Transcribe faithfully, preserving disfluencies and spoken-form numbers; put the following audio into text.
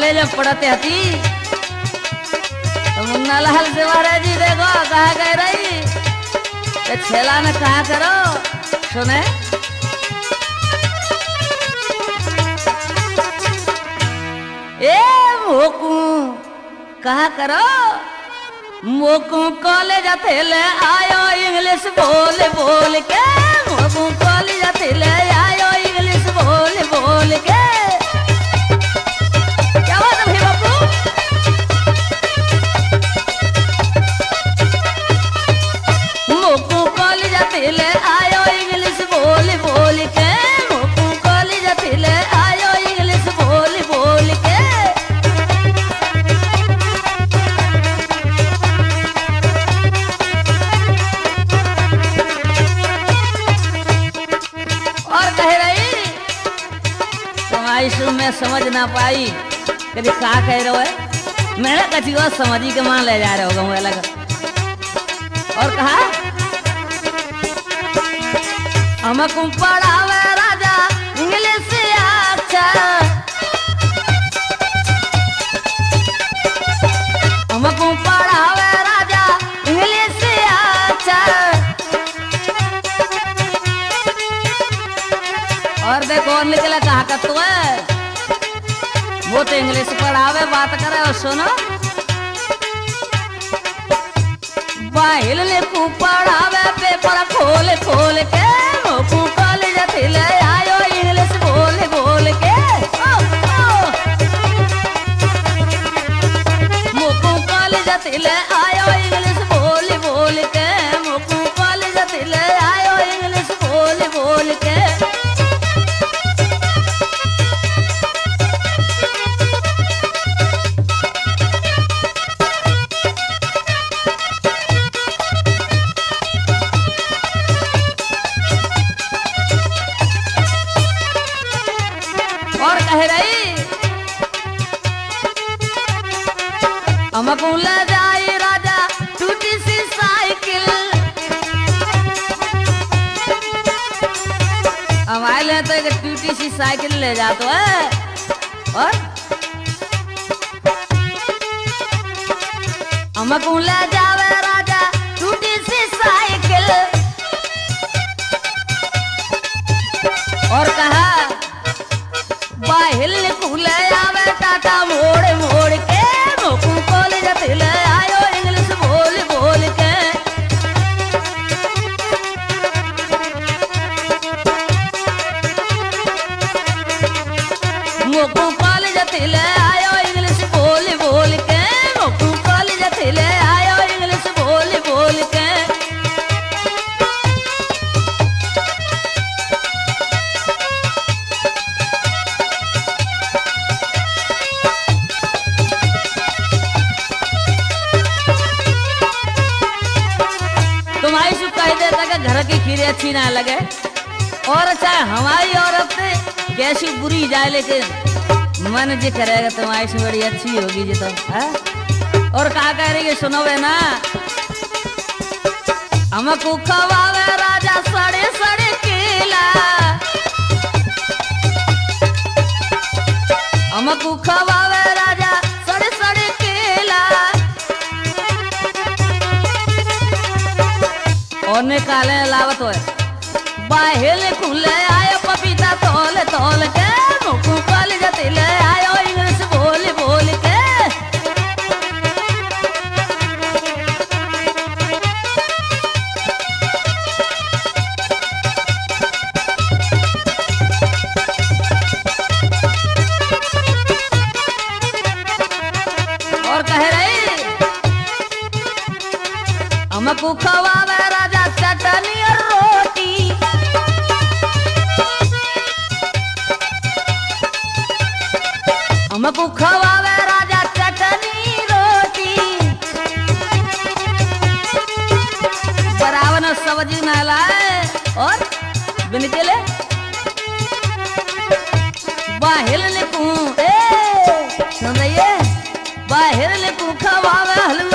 College में पढ़ते हती तो मुन्ना लाल सेवारे जी देखो कहा गए रही तो छेला ने कहा करो सुने ए मोकू कहा करो मोकू कॉलेज ले आयो इंग्लिश बोल बोल के मोकू कॉलेज ले आयो इंग्लिश बोल बोल के क्या बात है भाई बापू मोकू कॉलेज ले आयो इंग्लिश बोल बोल के मोकू कॉलेज ले आयो इंग्लिश बोल बोल के आईसु में समझ ना पाई कभी का कह रहे हो मैंने कची वो समझी के मान ले जा रहे होगा मुझे लगा और कहा हमको पढ़ावे राजा इंग्लिश अच्छा हमको पढ़ावे राजा इंग्लिश अच्छा और देखो और निकला कहा का तू है वो तो इंग्लिश पढ़ावे बात करे और सुनो बाहिल लिखू पढ़ावे पेपर खोल खोल के मोकू कॉलेज ले आयो इंग्लिश बोल बोल के ओ, ओ। मोकू कॉलेज ले आयो इंग्लिश बोल बोल के मोकू कॉलेज ले आयो इंग्लिश बोल बोल के हमको ले जाए राजा टूटी सी साइकिल हमारे लिए तो एक टूटी सी साइकिल ले जाते है और हमको ले जावे राजा टूटी सी साइकिल और कहा बाहिल खुले आवे टाटा मोड़ मोड़ के मोकू कॉलेज ले आयो इंग्लिश बोल बोल के मोकू कॉलेज ले आयो इंग्लिश बोल बोल के मोकू कॉलेज ले आयो इंग्लिश बोल बोल के घर की खीर अच्छी ना लगे और चाहे हमारी औरत कैसी बुरी जाए लेकिन मन जी करेगा तुम्हारी से बड़ी अच्छी होगी जी तो है? और कहा कह रही है सुनो वे ना हमको खवावे राजा सड़े सड़े केला हमको खवावे राजा सड़े सड़े केला और निकाले लावत हो बाहिल खुले आयो पपीता तोल तोल के मोकू कॉलेज ले आयो इंग्लिश बोल बोल के और कह रही हमको खवावे राजा चटनी और रोटी हमको खवावे राजा चटनी रोटी बराबर सब्जी न लाए और बिन के ले बाहिर लिखूं ए सुन रही है बाहिर लिखूं खवावे हलवा